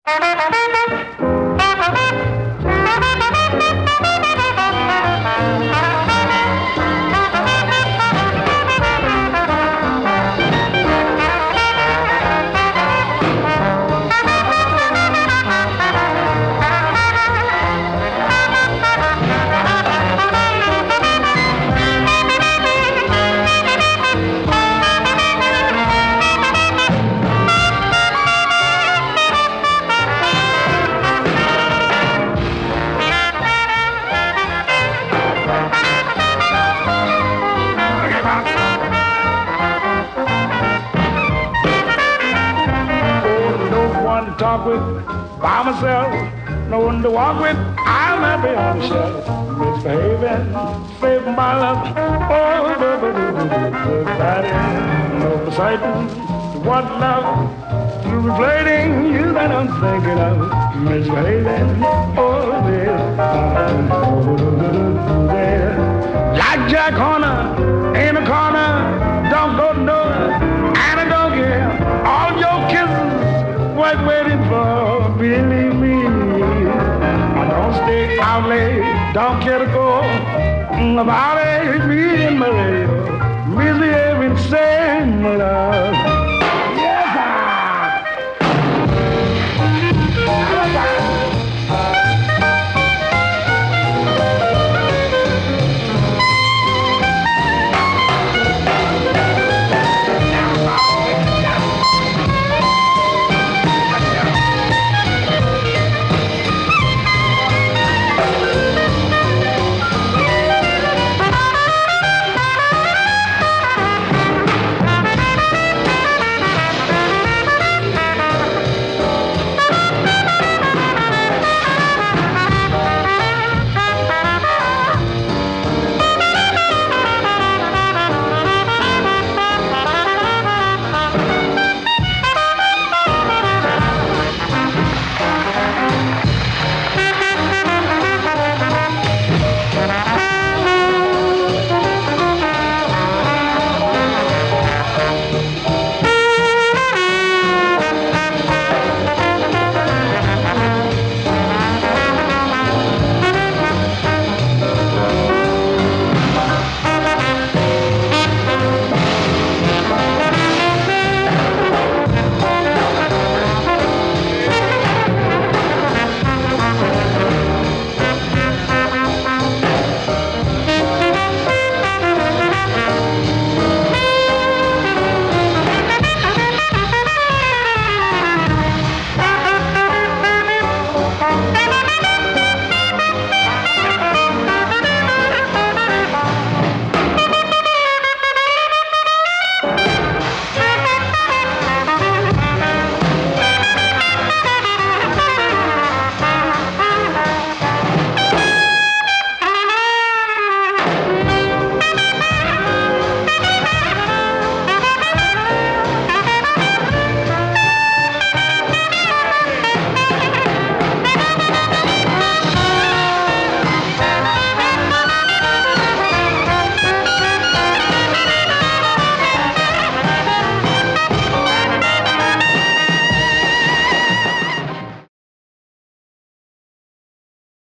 Talk with by myself, no one to walk with. I'm happy on the shelf, misbehaving, saving my love. Oh, that is no forsaken. What love through reflating you that I'm thinking of, misbehaving. Oh, there, like Jack Horner in a corner, don't go to door, and I don't care. All your kisses was waiting for, believe me. I don't stay out late, don't care to go about it, me and my radio, misbehaving, same love.